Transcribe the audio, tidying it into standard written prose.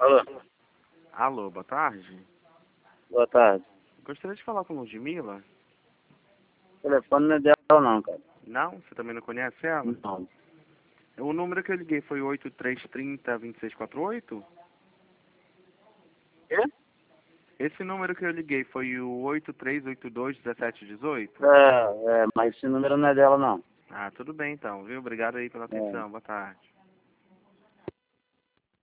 Alô, Alô, boa tarde. boa tarde. Gostaria de falar com Ludmila. O telefone não é dela não, cara. Não? Você também não conhece ela? Não. O número que eu liguei foi 8330-2648? Quê? Esse número que eu liguei foi o 8382-1718? Mas esse número não é dela não. Ah, tudo bem então, viu? Obrigado aí pela É. atenção. Boa tarde.